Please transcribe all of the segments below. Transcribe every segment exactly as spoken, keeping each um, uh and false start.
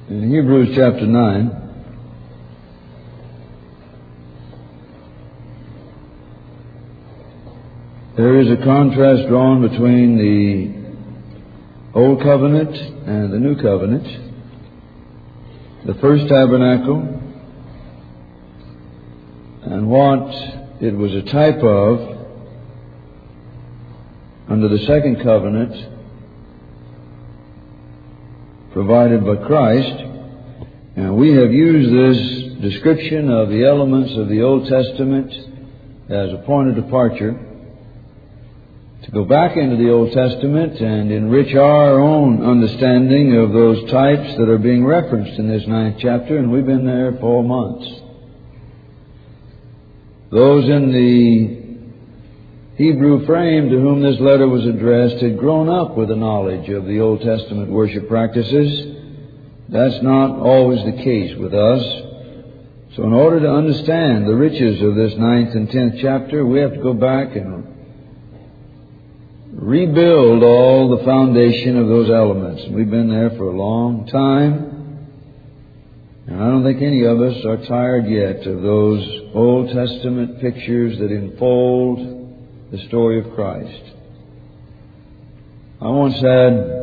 In Hebrews chapter nine, there is a contrast drawn between the Old Covenant and the New Covenant. The first tabernacle and what it was a type of under the second covenant provided by Christ. And we have used this description of the elements of the Old Testament as a point of departure to go back into the Old Testament and enrich our own understanding of those types that are being referenced in this ninth chapter, and we've been there four months. Those in the Hebrew frame to whom this letter was addressed had grown up with a knowledge of the Old Testament worship practices. That's not always the case with us. So in order to understand the riches of this ninth and tenth chapter, we have to go back and rebuild all the foundation of those elements. We've been there for a long time, and I don't think any of us are tired yet of those Old Testament pictures that enfold the story of Christ. I once had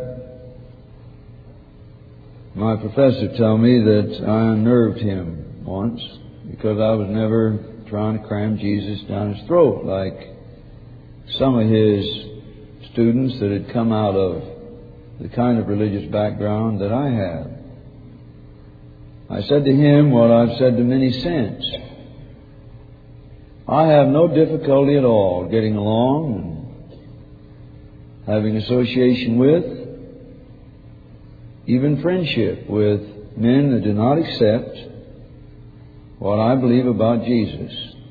my professor tell me that I unnerved him once because I was never trying to cram Jesus down his throat like some of his students that had come out of the kind of religious background that I had. I said to him what I've said to many since. I have no difficulty at all getting along and having association with, even friendship with, men that do not accept what I believe about Jesus.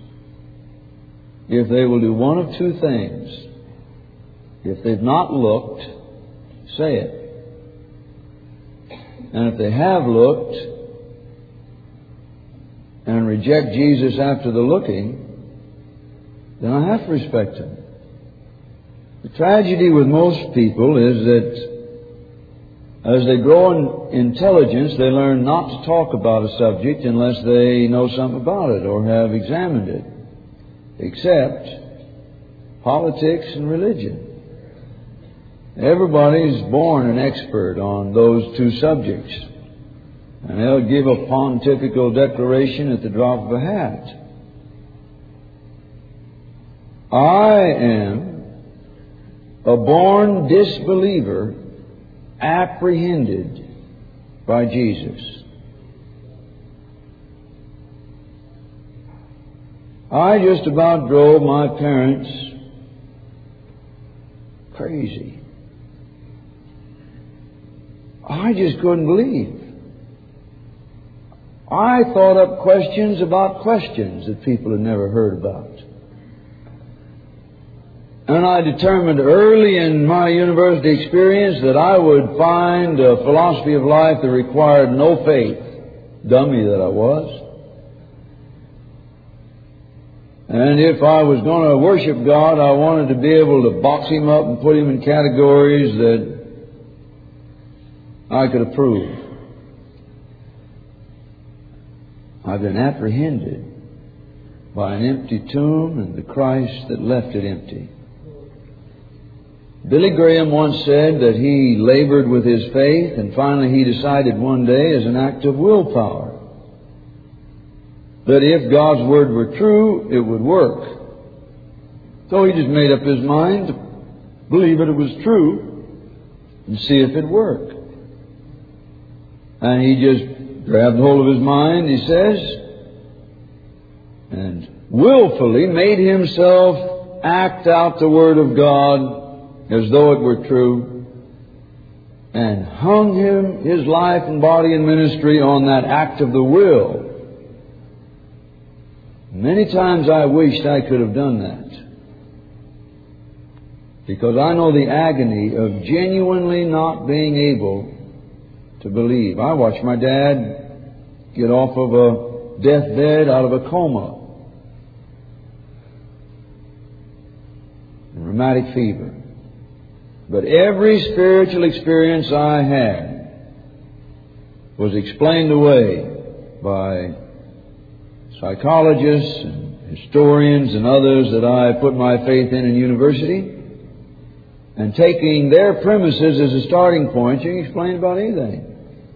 If they will do one of two things: if they've not looked, say it. And if they have looked and reject Jesus after the looking, then I have to respect them. The tragedy with most people is that as they grow in intelligence, they learn not to talk about a subject unless they know something about it or have examined it, except politics and religion. Everybody's born an expert on those two subjects, and they'll give a pontifical declaration at the drop of a hat. I am a born disbeliever apprehended by Jesus. I just about drove my parents crazy. I just couldn't believe. I thought up questions about questions that people had never heard about. And I determined early in my university experience that I would find a philosophy of life that required no faith, dummy that I was. And if I was going to worship God, I wanted to be able to box Him up and put Him in categories that I could approve. I've been apprehended by an empty tomb and the Christ that left it empty. Billy Graham once said that he labored with his faith, and finally he decided one day as an act of willpower that if God's Word were true, it would work. So he just made up his mind to believe that it was true and see if it worked. And he just grabbed hold of his mind, he says, and willfully made himself act out the Word of God as though it were true, and hung him, his life and body and ministry on that act of the will. Many times I wished I could have done that, because I know the agony of genuinely not being able to believe. I watched my dad get off of a deathbed out of a coma, rheumatic fever. But every spiritual experience I had was explained away by psychologists and historians and others that I put my faith in in university. And taking their premises as a starting point, you can explain about anything.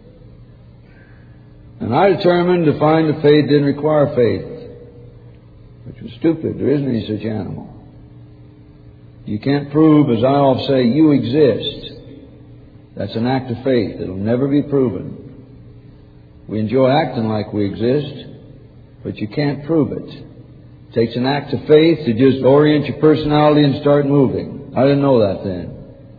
And I determined to find that faith didn't require faith, which was stupid. There isn't any such animal. You can't prove, as I often say, you exist. That's an act of faith. It'll never be proven. We enjoy acting like we exist, but you can't prove it. It takes an act of faith to just orient your personality and start moving. I didn't know that then.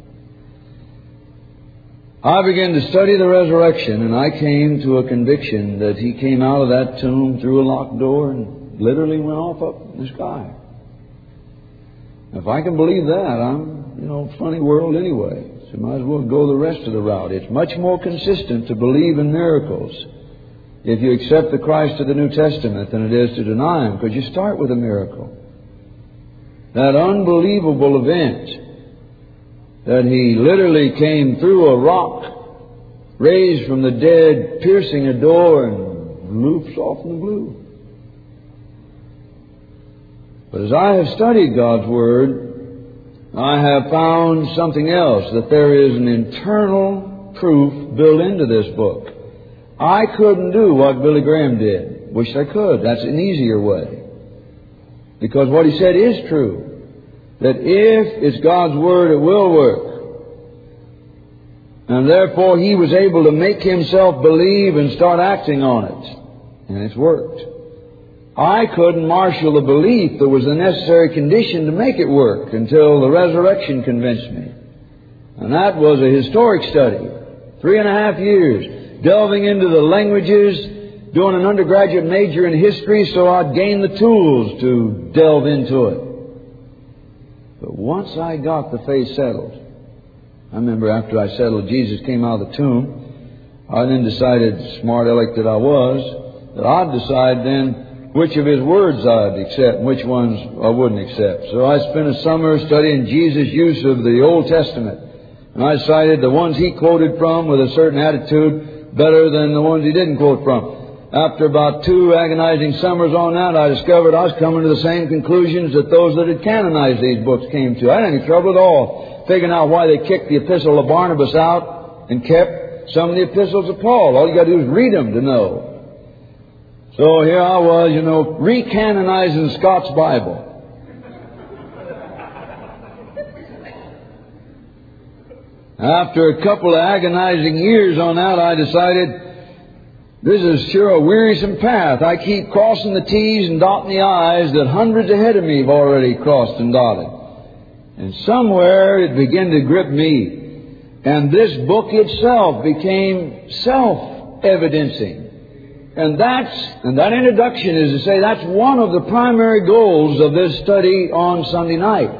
I began to study the resurrection, and I came to a conviction that He came out of that tomb through a locked door and literally went off up in the sky. If I can believe that, I'm, you know, funny world anyway. So might as well go the rest of the route. It's much more consistent to believe in miracles if you accept the Christ of the New Testament than it is to deny Him, because you start with a miracle. That unbelievable event that He literally came through a rock, raised from the dead, piercing a door, and looped off in the blue. But as I have studied God's Word, I have found something else, that there is an internal proof built into this book. I couldn't do what Billy Graham did. Wish I could. That's an easier way. Because what he said is true. That if it's God's Word, it will work. And therefore he was able to make himself believe and start acting on it. And it's worked. I couldn't marshal the belief that was the necessary condition to make it work until the resurrection convinced me. And that was a historic study. Three and a half years, delving into the languages, doing an undergraduate major in history so I'd gain the tools to delve into it. But once I got the faith settled, I remember after I settled Jesus came out of the tomb, I then decided, smart aleck that I was, that I'd decide then which of His words I'd accept and which ones I wouldn't accept. So I spent a summer studying Jesus' use of the Old Testament. And I decided the ones He quoted from with a certain attitude better than the ones He didn't quote from. After about two agonizing summers on that, I discovered I was coming to the same conclusions that those that had canonized these books came to. I didn't have any trouble at all figuring out why they kicked the epistle of Barnabas out and kept some of the epistles of Paul. All you got to do is read them to know. So here I was, you know, recanonizing Scott's Bible. After a couple of agonizing years on that, I decided this is sure a wearisome path. I keep crossing the T's and dotting the I's that hundreds ahead of me have already crossed and dotted. And somewhere it began to grip me. And this book itself became self-evidencing. And that's, and that introduction is to say that's one of the primary goals of this study on Sunday night.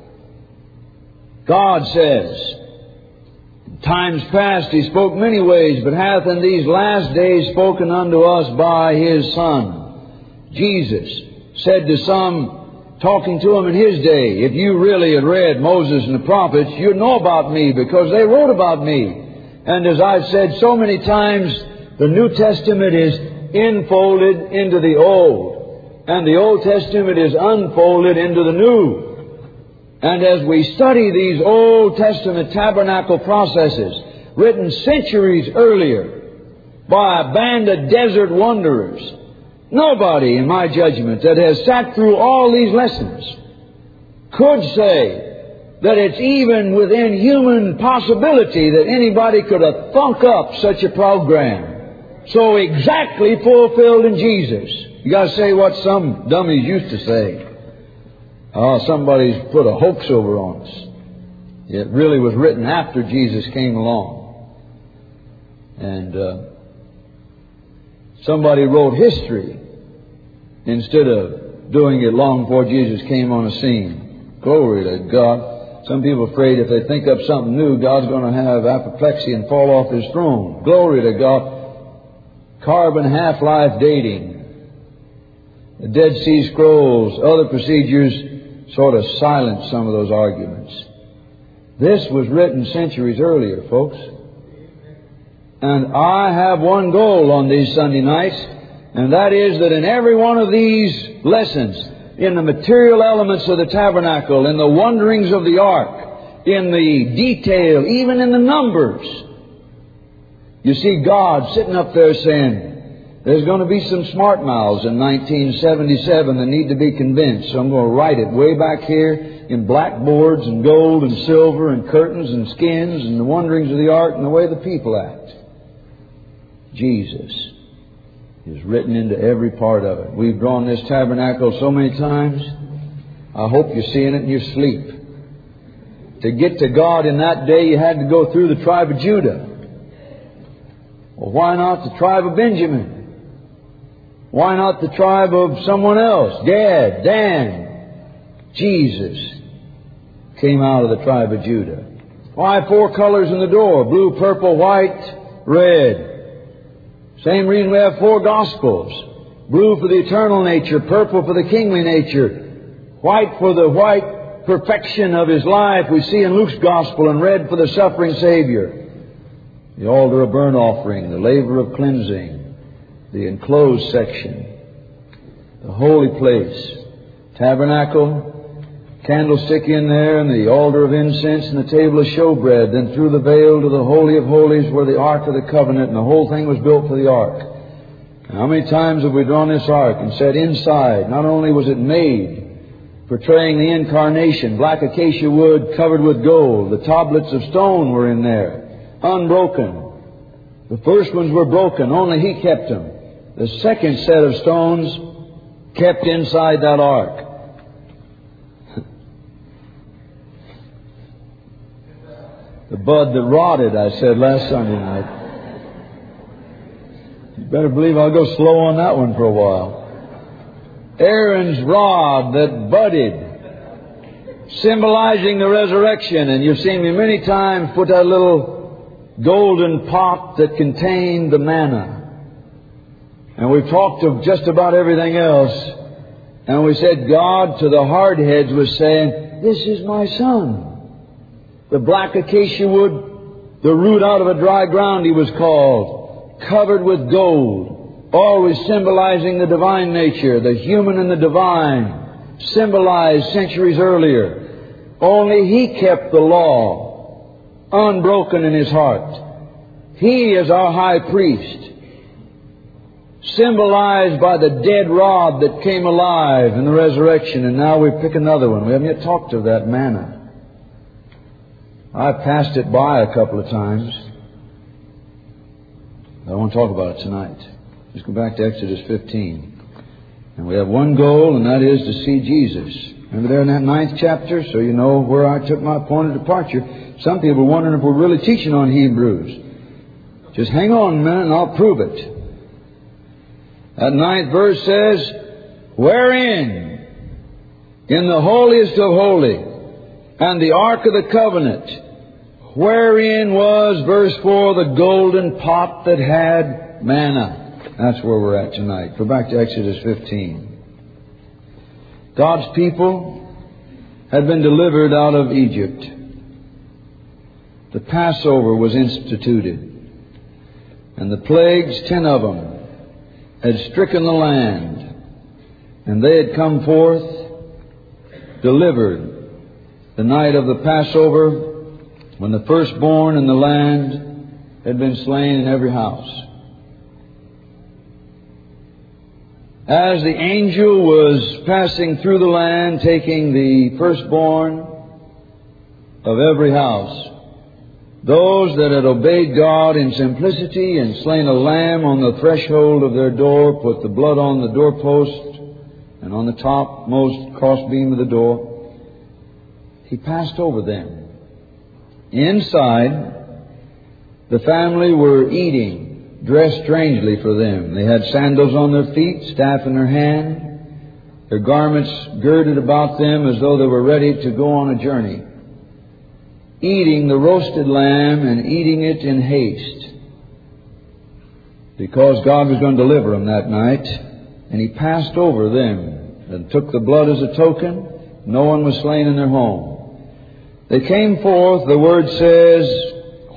God says, in times past He spoke many ways, but hath in these last days spoken unto us by His Son. Jesus said to some, talking to Him in His day, if you really had read Moses and the prophets, you'd know about me because they wrote about me. And as I've said so many times, the New Testament is enfolded into the Old, and the Old Testament is unfolded into the New. And as we study these Old Testament tabernacle processes, written centuries earlier by a band of desert wanderers, nobody, in my judgment, that has sat through all these lessons could say that it's even within human possibility that anybody could have thunk up such a program so exactly fulfilled in Jesus. You got to say what some dummies used to say. Oh, somebody's put a hoax over on us. It really was written after Jesus came along. And uh, somebody wrote history instead of doing it long before Jesus came on the scene. Glory to God. Some people are afraid if they think up something new, God's going to have apoplexy and fall off His throne. Glory to God. Carbon half-life dating, the Dead Sea Scrolls, other procedures sort of silenced some of those arguments. This was written centuries earlier, folks. And I have one goal on these Sunday nights, and that is that in every one of these lessons, in the material elements of the tabernacle, in the wanderings of the ark, in the detail, even in the numbers, you see God sitting up there saying, there's going to be some smart mouths in nineteen seventy-seven that need to be convinced. So I'm going to write it way back here in blackboards and gold and silver and curtains and skins and the wanderings of the ark and the way the people act. Jesus is written into every part of it. We've drawn this tabernacle so many times. I hope you're seeing it in your sleep. To get to God in that day, you had to go through the tribe of Judah. Well, why not the tribe of Benjamin? Why not the tribe of someone else? Gad, Dan. Jesus came out of the tribe of Judah. Why four colors in the door? Blue, purple, white, red. Same reason we have four Gospels. Blue for the eternal nature, purple for the kingly nature, white for the white perfection of His life we see in Luke's Gospel, and red for the suffering Savior. The altar of burnt offering, the laver of cleansing, the enclosed section, the holy place, tabernacle, candlestick in there, and the altar of incense, and the table of showbread, then through the veil to the Holy of Holies where the Ark of the Covenant, and the whole thing was built for the Ark. And how many times have we drawn this Ark and said inside, not only was it made portraying the incarnation, black acacia wood covered with gold, the tablets of stone were in there, unbroken. The first ones were broken, only He kept them. The second set of stones kept inside that ark. The bud that rotted, I said last Sunday night. You better believe I'll go slow on that one for a while. Aaron's rod that budded, symbolizing the resurrection. And you've seen me many times put that little golden pot that contained the manna. And we've talked of just about everything else. And we said God to the hardheads was saying, this is my son. The black acacia wood, the root out of a dry ground, He was called, covered with gold, always symbolizing the divine nature, the human and the divine, symbolized centuries earlier. Only He kept the law unbroken in His heart. He is our high priest, symbolized by the dead rod that came alive in the resurrection. And now we pick another one. We haven't yet talked of that manna. I've passed it by a couple of times. I don't want to talk about it tonight. Let's go back to Exodus fifteen. And we have one goal, and that is to see Jesus. Remember there in that ninth chapter? So you know where I took my point of departure. Some people are wondering if we're really teaching on Hebrews. Just hang on a minute and I'll prove it. That ninth verse says, wherein in the holiest of holy and the ark of the covenant, wherein was, verse four, the golden pot that had manna. That's where we're at tonight. Go back to Exodus fifteen. God's people had been delivered out of Egypt. The Passover was instituted. And the plagues, ten of them, had stricken the land. And they had come forth, delivered, the night of the Passover, when the firstborn in the land had been slain in every house. As the angel was passing through the land, taking the firstborn of every house, those that had obeyed God in simplicity and slain a lamb on the threshold of their door, put the blood on the doorpost and on the topmost crossbeam of the door, He passed over them. Inside, the family were eating, dressed strangely for them. They had sandals on their feet, staff in their hand, their garments girded about them as though they were ready to go on a journey, eating the roasted lamb and eating it in haste, because God was going to deliver them that night. And He passed over them and took the blood as a token. No one was slain in their home. They came forth, the Word says,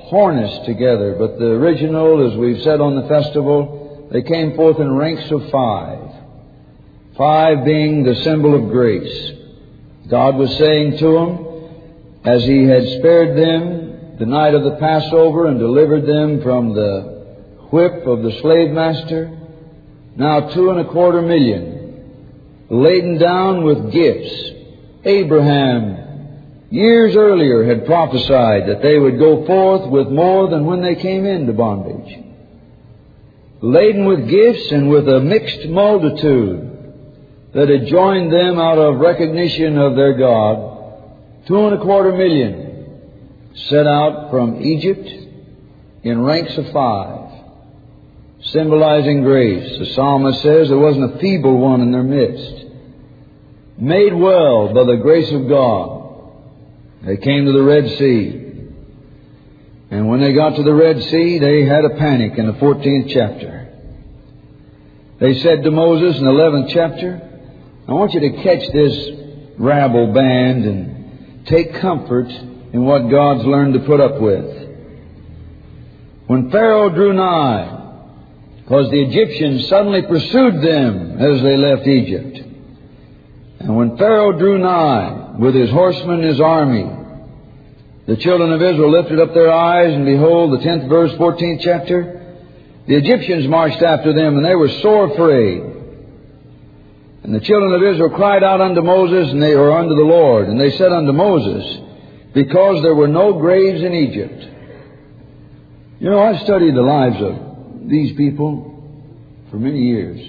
harnessed together. But the original, as we've said on the festival, they came forth in ranks of five. Five being the symbol of grace. God was saying to them, as He had spared them the night of the Passover and delivered them from the whip of the slave master, now two and a quarter million, laden down with gifts. Abraham, years earlier, had prophesied that they would go forth with more than when they came into bondage. Laden with gifts and with a mixed multitude that had joined them out of recognition of their God, two and a quarter million set out from Egypt in ranks of five, symbolizing grace. The psalmist says there wasn't a feeble one in their midst. Made well by the grace of God, they came to the Red Sea. And when they got to the Red Sea, they had a panic in the fourteenth chapter. They said to Moses in the eleventh chapter, I want you to catch this rabble band and take comfort in what God's learned to put up with. When Pharaoh drew nigh, because the Egyptians suddenly pursued them as they left Egypt. And when Pharaoh drew nigh with his horsemen and his army, the children of Israel lifted up their eyes, and behold, the tenth verse, fourteenth chapter, the Egyptians marched after them, and they were sore afraid. And the children of Israel cried out unto Moses, and they or unto the Lord, and they said unto Moses, because there were no graves in Egypt. You know, I've studied the lives of these people for many years.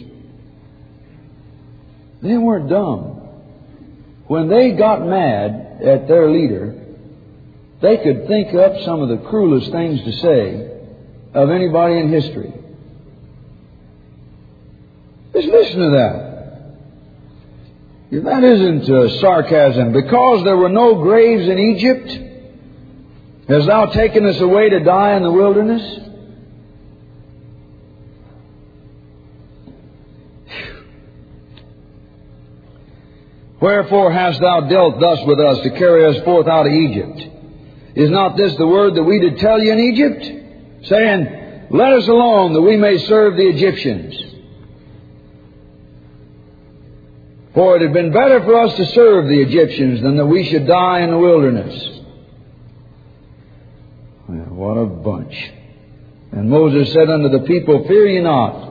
They weren't dumb. When they got mad at their leader, they could think up some of the cruelest things to say of anybody in history. Just listen to that. If that isn't uh, sarcasm, because there were no graves in Egypt, hast thou taken us away to die in the wilderness? Wherefore hast thou dealt thus with us to carry us forth out of Egypt? Is not this the word that we did tell you in Egypt, saying, let us alone that we may serve the Egyptians? For it had been better for us to serve the Egyptians than that we should die in the wilderness. Well, what a bunch. And Moses said unto the people, fear ye not.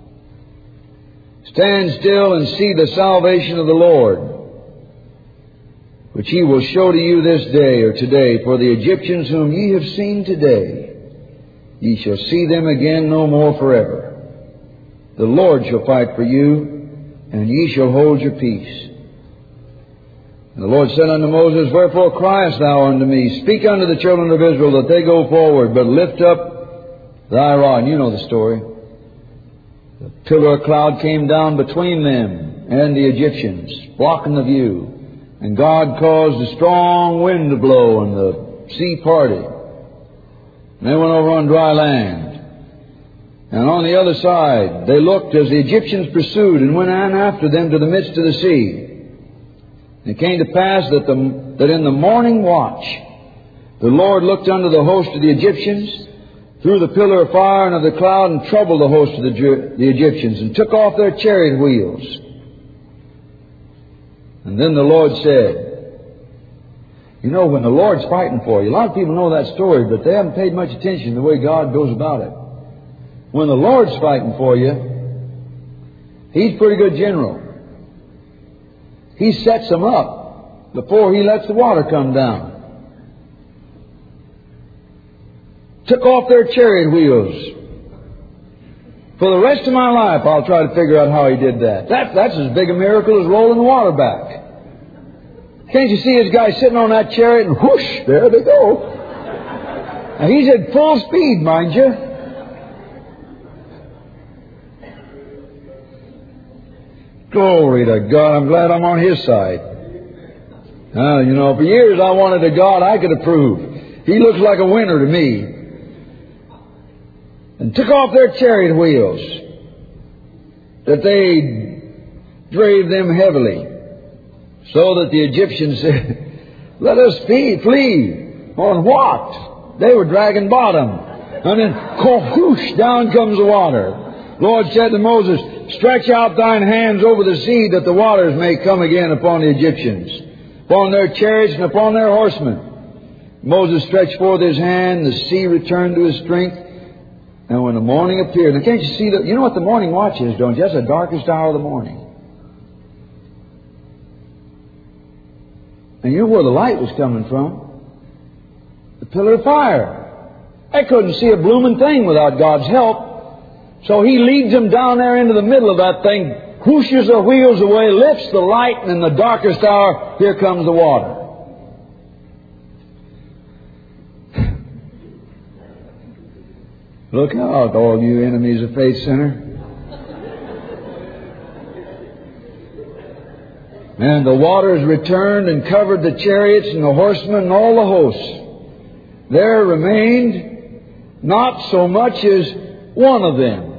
Stand still and see the salvation of the Lord, which He will show to you this day or today. For the Egyptians whom ye have seen today, ye shall see them again no more forever. The Lord shall fight for you, and ye shall hold your peace. And the Lord said unto Moses, wherefore criest thou unto me? Speak unto the children of Israel that they go forward, but lift up thy rod. And you know the story. The pillar of cloud came down between them and the Egyptians, blocking the view. And God caused a strong wind to blow, and the sea parted. And they went over on dry land. And on the other side, they looked as the Egyptians pursued and went on after them to the midst of the sea. And it came to pass that, the, that in the morning watch, the Lord looked unto the host of the Egyptians through the pillar of fire and of the cloud, and troubled the host of the, the Egyptians, and took off their chariot wheels. And then the Lord said, you know, when the Lord's fighting for you, a lot of people know that story, but they haven't paid much attention to the way God goes about it. When the Lord's fighting for you, He's a pretty good general. He sets them up before He lets the water come down. Took off their chariot wheels. For the rest of my life, I'll try to figure out how He did that. that that's as big a miracle as rolling the water back. Can't you see His guy sitting on that chariot and whoosh, there they go. Now, He's at full speed, mind you. Glory to God. I'm glad I'm on His side. Uh, you know, for years I wanted a God I could approve. He looks like a winner to me. And took off their chariot wheels, that they drave them heavily, so that the Egyptians said, let us flee, flee. On what? They were dragging bottom. And then, whoosh, down comes the water. Lord said to Moses, stretch out thine hands over the sea, that the waters may come again upon the Egyptians, upon their chariots and upon their horsemen. Moses stretched forth his hand, the sea returned to his strength, and when the morning appeared... Now can't you see that? You know what the morning watch is, don't you? That's the darkest hour of the morning. And you know where the light was coming from? The pillar of fire. They couldn't see a blooming thing without God's help. So He leads them down there into the middle of that thing, whooshes the wheels away, lifts the light, and in the darkest hour, here comes the water. Look out, all you enemies of Faith Center. And the waters returned and covered the chariots and the horsemen and all the hosts. There remained not so much as one of them.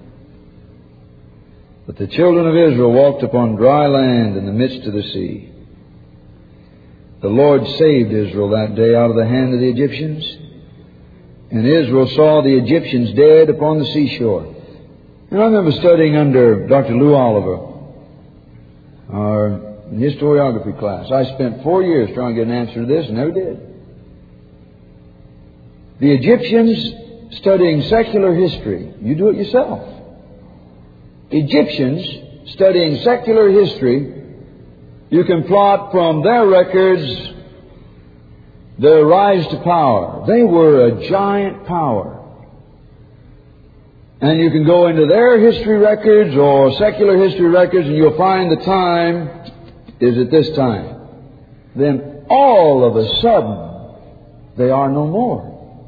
But the children of Israel walked upon dry land in the midst of the sea. The Lord saved Israel that day out of the hand of the Egyptians. And Israel saw the Egyptians dead upon the seashore. And I remember studying under Doctor Lou Oliver, our historiography class. I spent four years trying to get an answer to this and never did. The Egyptians studying secular history. You do it yourself. Egyptians studying secular history, you can plot from their records their rise to power. They were a giant power. And you can go into their history records or secular history records and you'll find the time is at this time. Then all of a sudden, they are no more.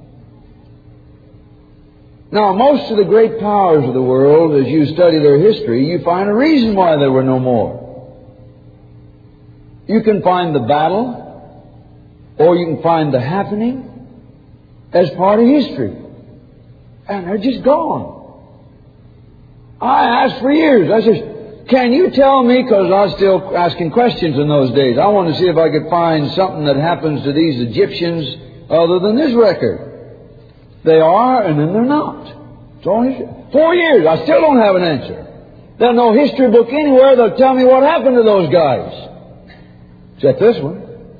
Now, most of the great powers of the world, as you study their history, you find a reason why there were no more. You can find the battle, or you can find the happening as part of history. And they're just gone. I asked for years. I said, can you tell me, because I was still asking questions in those days. I wanted to see if I could find something that happens to these Egyptians other than this record. They are, and then they're not. It's all history. Four years, I still don't have an answer. There's no history book anywhere that'll tell me what happened to those guys. Except this one.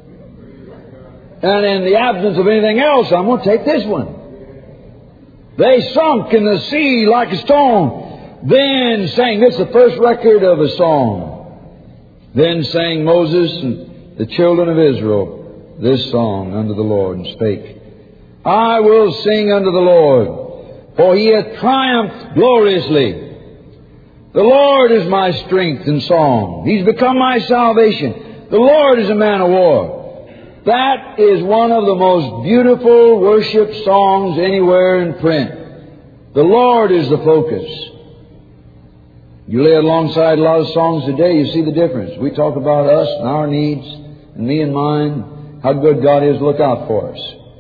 And in the absence of anything else, I'm going to take this one. They sunk in the sea like a stone. Then sang, this is the first record of a song. Then sang Moses and the children of Israel this song unto the Lord, and spake, I will sing unto the Lord, for He hath triumphed gloriously. The Lord is my strength and song. He's become my salvation. The Lord is a man of war. That is one of the most beautiful worship songs anywhere in print. The Lord is the focus. You lay it alongside a lot of songs today, you see the difference. We talk about us and our needs, and me and mine, how good God is to look out for us.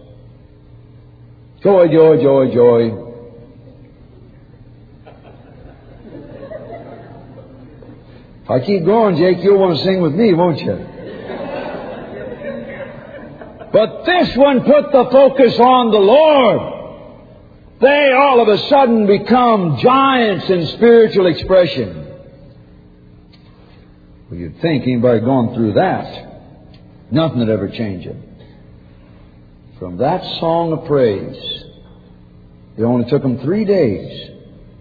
Joy, joy, joy, joy. If I keep going, Jake, you'll want to sing with me, won't you? But this one put the focus on the Lord. They all of a sudden become giants in spiritual expression. Well, you'd think anybody gone through that, nothing would ever change it. From that song of praise, it only took them three days.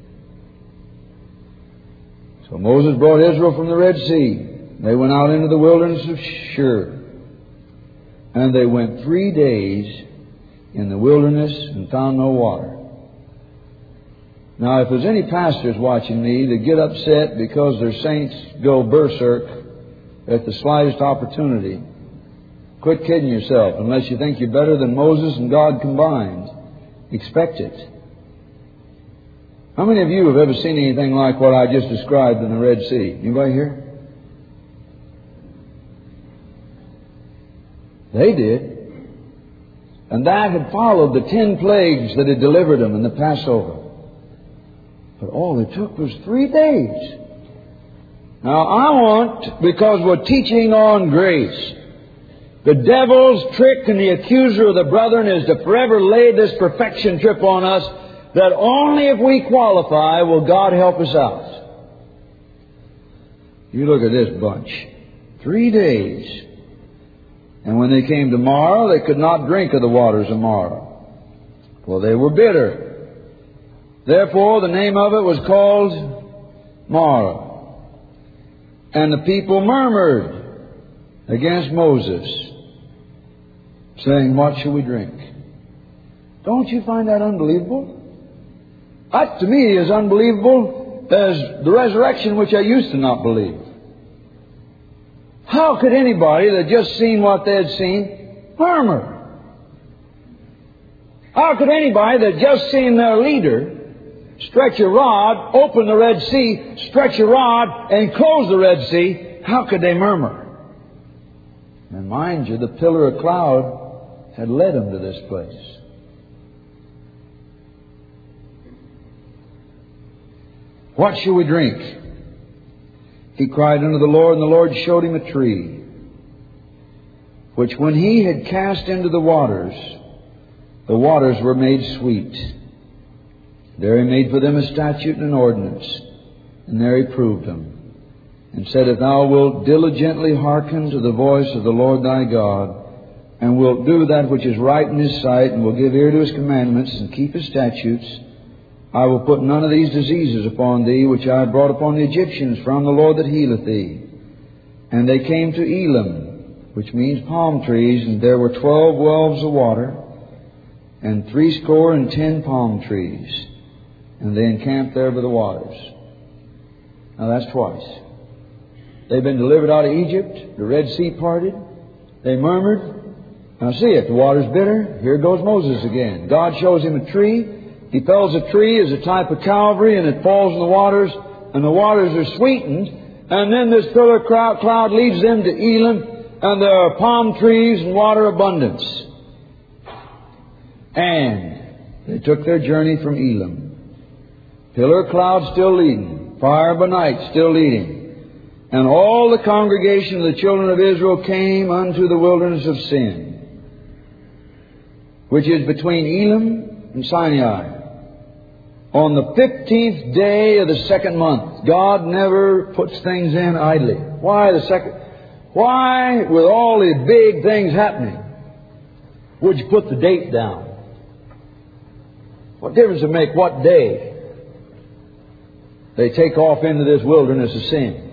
So Moses brought Israel from the Red Sea. They went out into the wilderness of Shur. And they went three days in the wilderness and found no water. Now, if there's any pastors watching me that get upset because their saints go berserk at the slightest opportunity, quit kidding yourself unless you think you're better than Moses and God combined. Expect it. How many of you have ever seen anything like what I just described in the Red Sea? Anybody here? They did. And that had followed the ten plagues that had delivered them in the Passover. But all it took was three days. Now I want, because we're teaching on grace, The devil's trick and the accuser of the brethren is to forever lay this perfection trip on us that only if we qualify will God help us out. You look at this bunch. Three days. And when they came to Marah, they could not drink of the waters of Marah, for they were bitter. Therefore the name of it was called Marah. And the people murmured against Moses, saying, what shall we drink? Don't you find that unbelievable? That to me is unbelievable as the resurrection, which I used to not believe. How could anybody that just seen what they had seen murmur? How could anybody that just seen their leader stretch a rod, open the Red Sea, stretch a rod, and close the Red Sea, how could they murmur? And mind you, the pillar of cloud had led them to this place. What shall we drink? He cried unto the Lord, and the Lord showed him a tree, which when he had cast into the waters, the waters were made sweet. There he made for them a statute and an ordinance, and there he proved them, and said, if thou wilt diligently hearken to the voice of the Lord thy God, and wilt do that which is right in his sight, and will give ear to his commandments, and keep his statutes, I will put none of these diseases upon thee, which I have brought upon the Egyptians from the Lord that healeth thee. And they came to Elim, which means palm trees, and there were twelve wells of water, and threescore and ten palm trees. And they encamped there by the waters. Now that's twice. They've been delivered out of Egypt. The Red Sea parted. They murmured. Now see it. The water's bitter. Here goes Moses again. God shows him a tree. He fells a tree as a type of Calvary, and it falls in the waters, and the waters are sweetened. And then this pillar cloud leads them to Elim, and there are palm trees and water abundance. And they took their journey from Elim. Pillar of cloud still leading. Fire by night still leading. And all the congregation of the children of Israel came unto the wilderness of Sin, which is between Elim and Sinai, on the fifteenth day of the second month. God never puts things in idly. Why the second? Why, with all these big things happening, would you put the date down? What difference does it make what day they take off into this wilderness of sin?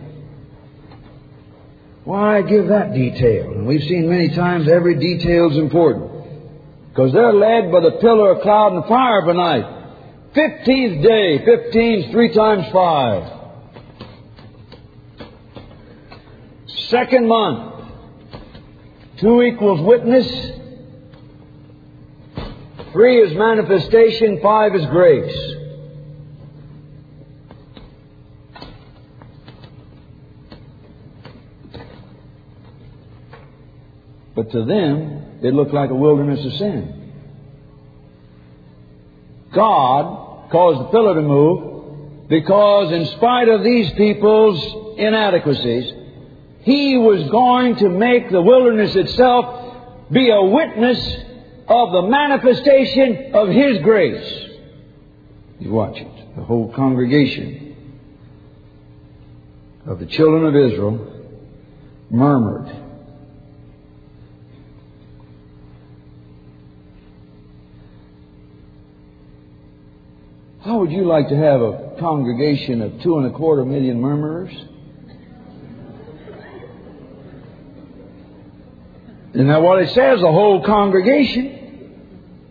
Why give that detail? And we've seen many times every detail is important, because they're led by the pillar of cloud and fire by night. Fifteenth day, fifteen's three times five. Second month, two equals witness, three is manifestation, five is grace. But to them, it looked like a wilderness of sin. God caused the pillar to move because in spite of these people's inadequacies, He was going to make the wilderness itself be a witness of the manifestation of His grace. You watch it. The whole congregation of the children of Israel murmured. How would you like to have a congregation of two and a quarter million murmurers? Isn't that what it says? The whole congregation.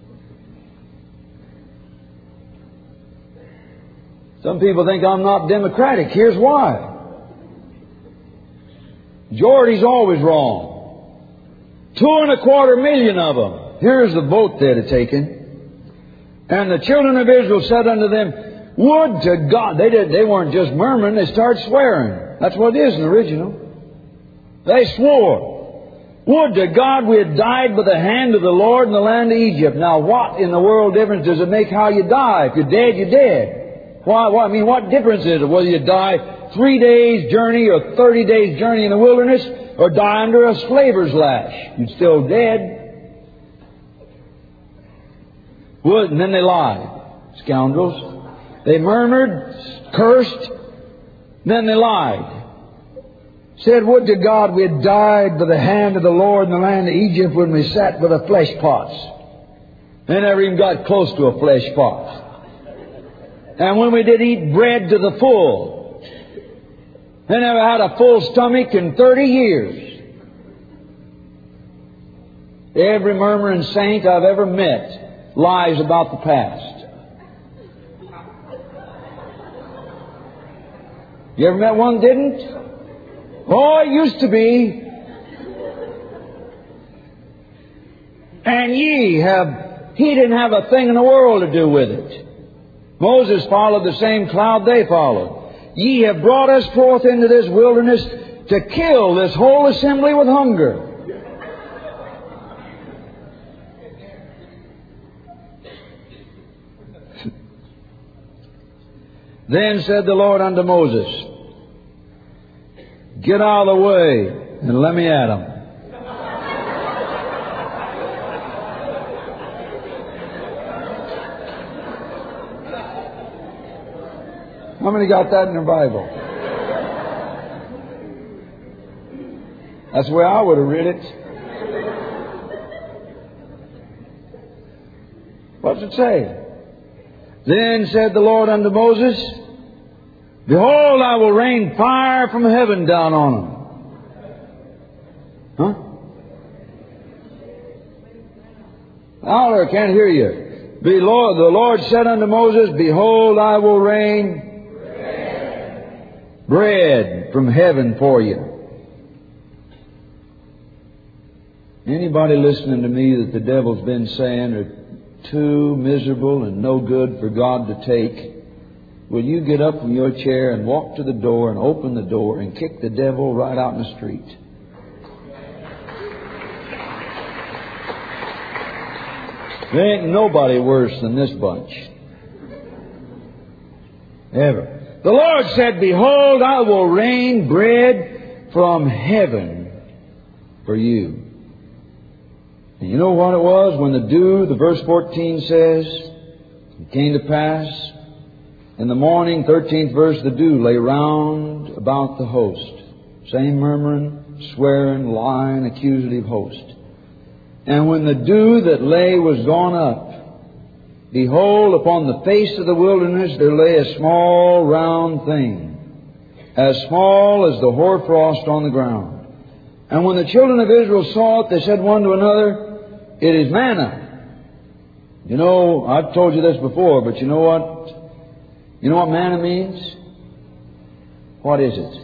Some people think I'm not democratic. Here's why. Jordy's always wrong. Two and a quarter million of them. Here's the vote they'd have taken. And the children of Israel said unto them, would to God. They did, they weren't just murmuring, they started swearing. That's what it is in the original. They swore, would to God we had died by the hand of the Lord in the land of Egypt. Now what in the world difference does it make how you die? If you're dead, you're dead. Why, why? I mean, what difference is it whether you die three days' journey or thirty days' journey in the wilderness or die under a slaver's lash. You're still dead. Would, and then they lied. Scoundrels. They murmured, cursed, then they lied. Said, would to God we had died by the hand of the Lord in the land of Egypt when we sat by the flesh pots. They never even got close to a flesh pot. And when we did eat bread to the full, they never had a full stomach in thirty years. Every murmuring saint I've ever met lies about the past. You ever met one that didn't? Oh, it used to be. And ye have, he didn't have a thing in the world to do with it. Moses followed the same cloud they followed. Ye have brought us forth into this wilderness to kill this whole assembly with hunger. Then said the Lord unto Moses, get out of the way and let me at them. How many got that in their Bible? That's the way I would have read it. What's it say? Then said the Lord unto Moses, behold, I will rain fire from heaven down on them. Huh? Holler, I can't hear you. Behold, the Lord said unto Moses, behold, I will rain bread, bread from heaven for you. Anybody listening to me that the devil's been saying are too miserable and no good for God to take, will you get up from your chair and walk to the door and open the door and kick the devil right out in the street? There ain't nobody worse than this bunch. Ever. The Lord said, behold, I will rain bread from heaven for you. And you know what it was when the dew, the verse fourteen says, it came to pass in the morning, thirteenth verse, the dew lay round about the host. Same murmuring, swearing, lying, accusative host. And when the dew that lay was gone up, behold, upon the face of the wilderness there lay a small round thing, as small as the hoarfrost on the ground. And when the children of Israel saw it, they said one to another, it is manna. You know, I've told you this before, but you know what? You know what manna means? What is it?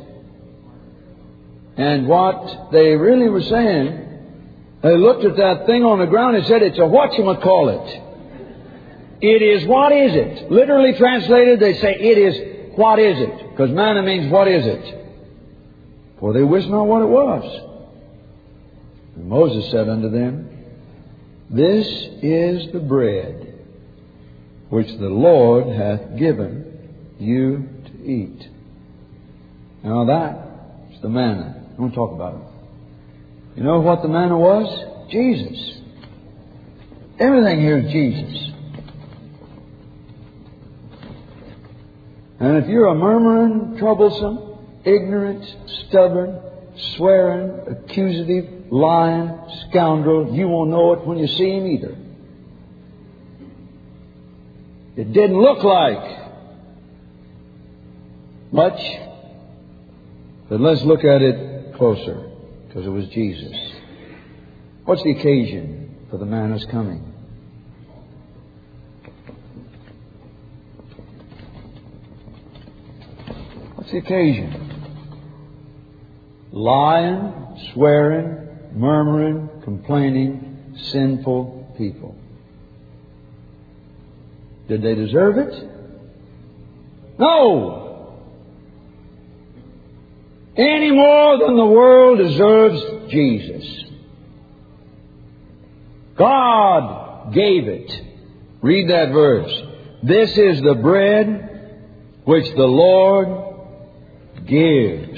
And what they really were saying, they looked at that thing on the ground and said, it's a whatchamacallit. It is what is it? Literally translated, they say, it is what is it? Because manna means what is it? For they wist not what it was. And Moses said unto them, this is the bread which the Lord hath given you to eat. Now that's the manna. I want to talk about it. You know what the manna was? Jesus. Everything here is Jesus. And if you're a murmuring, troublesome, ignorant, stubborn, swearing, accusative, lying scoundrel, you won't know it when you see him either. It didn't look like much, but let's look at it closer, because it was Jesus. What's the occasion for the manna's coming? What's the occasion? Lying, swearing, murmuring, complaining, sinful people. Did they deserve it? No! Any more than the world deserves Jesus. God gave it. Read that verse. This is the bread which the Lord gives.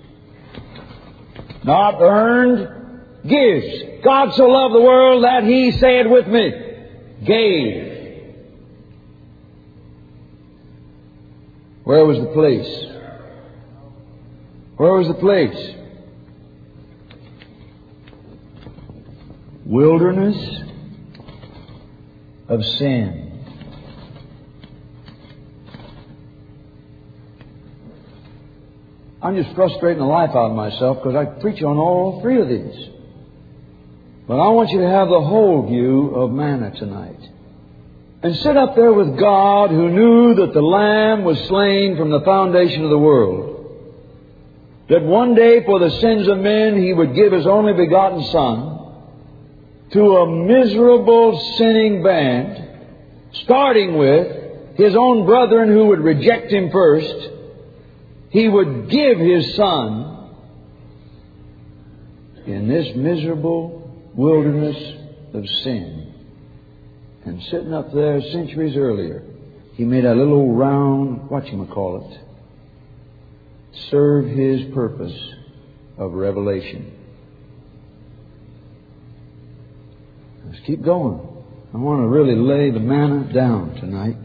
Not earned, gives. God so loved the world that He, say it with me, gave. Where was the place? Where was the place? Wilderness of sin. I'm just frustrating the life out of myself because I preach on all three of these. But I want you to have the whole view of manna tonight. And sit up there with God, who knew that the Lamb was slain from the foundation of the world. That one day for the sins of men He would give His only begotten Son to a miserable sinning band, starting with His own brethren who would reject Him first. He would give His Son in this miserable wilderness of sin. And sitting up there centuries earlier, He made a little round, whatchamacallit, serve His purpose of revelation. Let's keep going. I want to really lay the manna down tonight.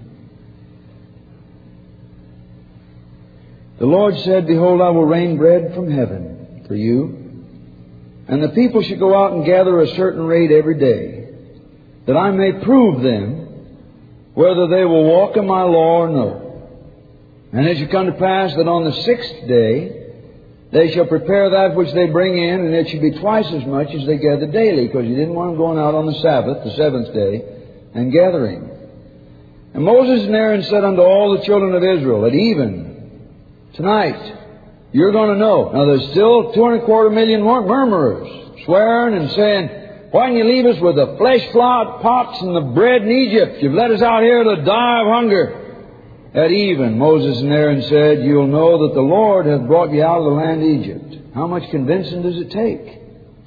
The Lord said, Behold, I will rain bread from heaven for you, and the people shall go out and gather a certain rate every day, that I may prove them whether they will walk in my law or no. And it shall come to pass that on the sixth day they shall prepare that which they bring in, and it shall be twice as much as they gather daily, because He didn't want them going out on the Sabbath, the seventh day, and gathering. And Moses and Aaron said unto all the children of Israel, at even, tonight, you're going to know. Now there's still two and a quarter million more murmurers, swearing and saying, why didn't you leave us with the flesh flour pots and the bread in Egypt? You've let us out here to die of hunger. At even, Moses and Aaron said, you'll know that the Lord hath brought you out of the land of Egypt. How much convincing does it take?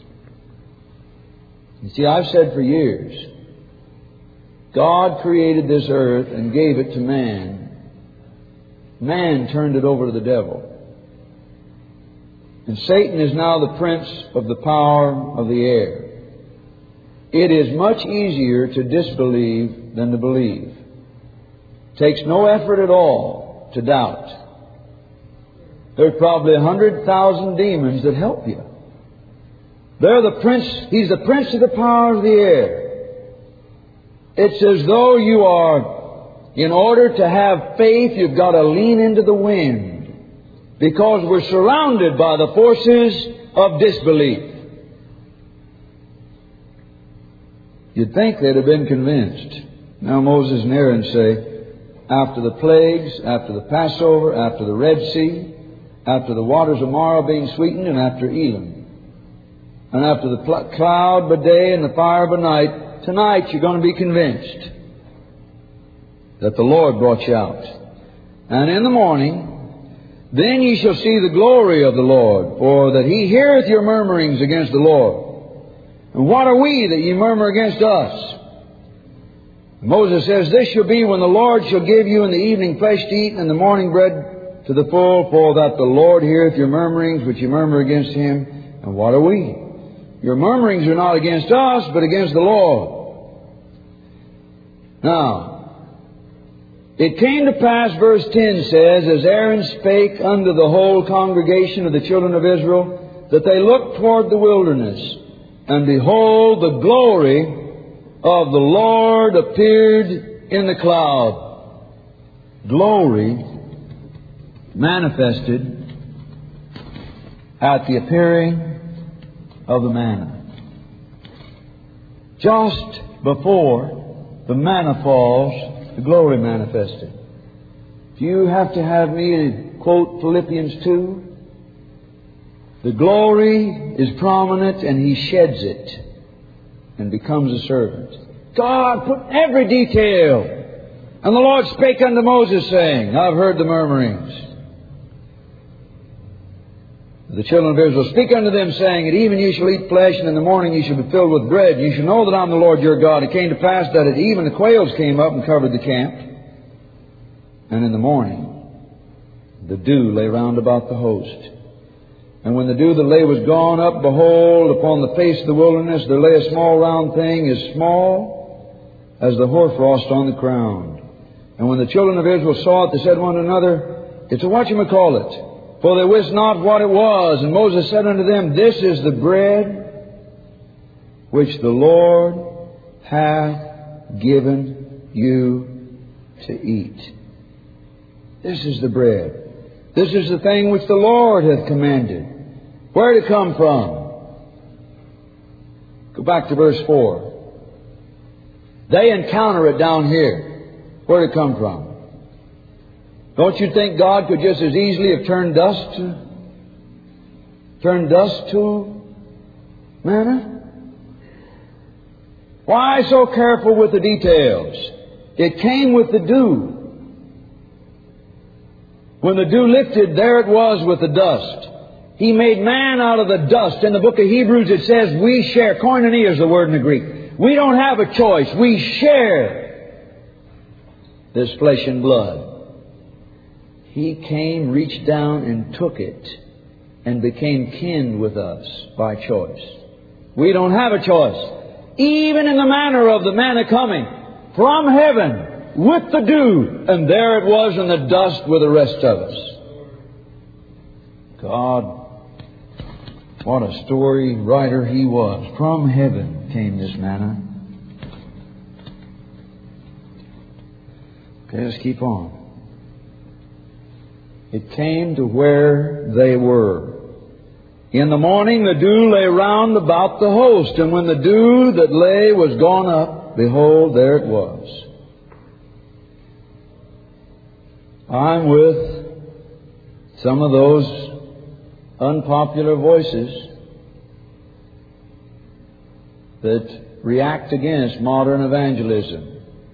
You see, I've said for years, God created this earth and gave it to man. Man turned it over to the devil. And Satan is now the prince of the power of the air. It is much easier to disbelieve than to believe. It takes no effort at all to doubt. There's probably a hundred thousand demons that help you. They're the prince, he's the prince of the power of the air. It's as though you are, in order to have faith, you've got to lean into the wind. Because we're surrounded by the forces of disbelief. You'd think they'd have been convinced. Now Moses and Aaron say, after the plagues, after the Passover, after the Red Sea, after the waters of Marah being sweetened, and after Elim, and after the pl- cloud by day and the fire by night, tonight you're going to be convinced that the Lord brought you out. And in the morning, then ye shall see the glory of the Lord, for that He heareth your murmurings against the Lord. And what are we that ye murmur against us? Moses says, this shall be when the Lord shall give you in the evening flesh to eat, and in the morning bread to the full, for that the Lord heareth your murmurings which ye murmur against Him. And what are we? Your murmurings are not against us, but against the Lord. Now, it came to pass, verse ten says, as Aaron spake unto the whole congregation of the children of Israel, that they looked toward the wilderness. And behold, the glory of the Lord appeared in the cloud. Glory manifested at the appearing of the manna. Just before the manna falls, the glory manifested. Do you have to have me quote Philippians two? The glory is prominent, and He sheds it and becomes a servant. God put every detail. And the Lord spake unto Moses, saying, I've heard the murmurings. The children of Israel, speak unto them, saying, at even ye shall eat flesh, and in the morning ye shall be filled with bread. And ye shall know that I'm the Lord your God. It came to pass that at even the quails came up and covered the camp. And in the morning the dew lay round about the host. And when the dew that lay was gone up, behold, upon the face of the wilderness there lay a small round thing, as small as the hoarfrost on the ground. And when the children of Israel saw it, they said one to another, It's a whatchamacallit, for they wist not what it was. And Moses said unto them, This is the bread which the Lord hath given you to eat. This is the bread. This is the thing which the Lord hath commanded. Where did it come from? Go back to verse four. They encounter it down here. Where did it come from? Don't you think God could just as easily have turned dust to, turned dust to manna? Why so careful with the details? It came with the dew. When the dew lifted, there it was with the dust. He made man out of the dust. In the book of Hebrews it says we share. Koinonia is the word in the Greek. We don't have a choice. We share this flesh and blood. He came, reached down and took it and became kin with us by choice. We don't have a choice. Even in the manner of the manna coming from heaven with the dew, and there it was in the dust with the rest of us. God, what a story writer He was. From heaven came this manna. Okay, let's keep on. It came to where they were. In the morning the dew lay round about the host, and when the dew that lay was gone up, behold, there it was. I'm with some of those unpopular voices that react against modern evangelism.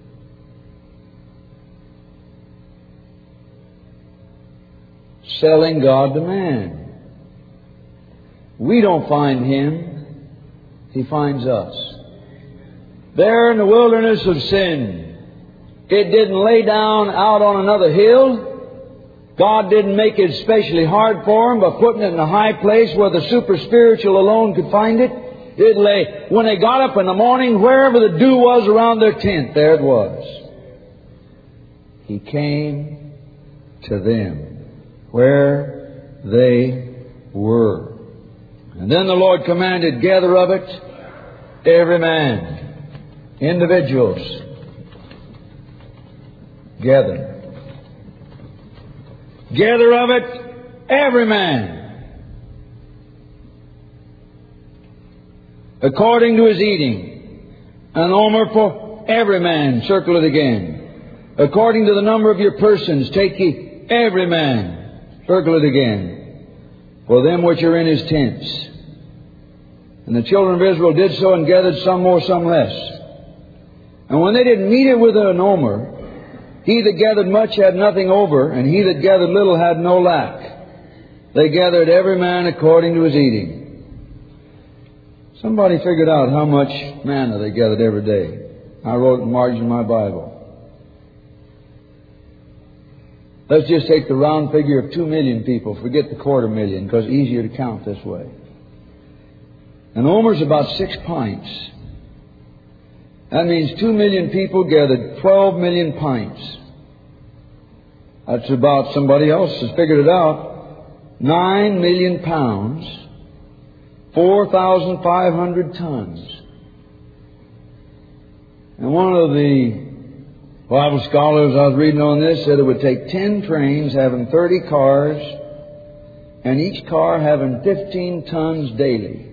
Selling God to man. We don't find Him. He finds us. There in the wilderness of sin, it didn't lay down out on another hill. God didn't make it especially hard for Him by putting it in a high place where the super spiritual alone could find it. It lay, when they got up in the morning, wherever the dew was around their tent, there it was. He came to them where they were. And then the Lord commanded, gather of it every man, individuals, gather. Gather of it every man, according to his eating. An omer for every man, circle it again. According to the number of your persons, take ye every man. Circle it again. For them which are in his tents. And the children of Israel did so and gathered some more, some less. And when they didn't meet it with an omer, he that gathered much had nothing over, and he that gathered little had no lack. They gathered every man according to his eating. Somebody figured out how much manna they gathered every day. I wrote it in the margin of my Bible. Let's just take the round figure of two million people. Forget the quarter million, because it's easier to count this way. An omer's about six pints. That means two million people gathered twelve million pints. That's about, somebody else has figured it out, nine million pounds, four thousand five hundred tons. And one of the Bible scholars I was reading on this said it would take ten trains having thirty cars, and each car having fifteen tons daily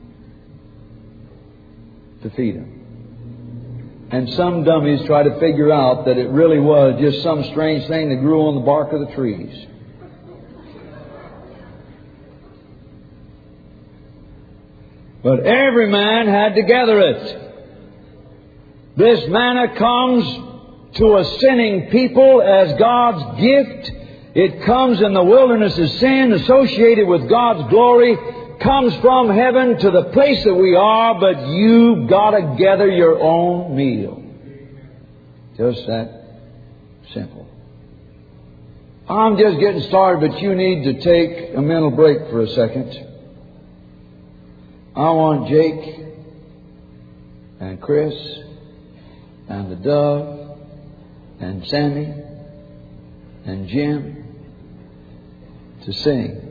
to feed them. And some dummies try to figure out that it really was just some strange thing that grew on the bark of the trees. But every man had to gather it. This manna comes to a sinning people as God's gift. It comes in the wilderness of sin, associated with God's glory, comes from heaven to the place that we are, but you've got to gather your own meal. Just that simple. I'm just getting started, but you need to take a mental break for a second. I want Jake and Chris and the Dove and Sandy and Jim to sing.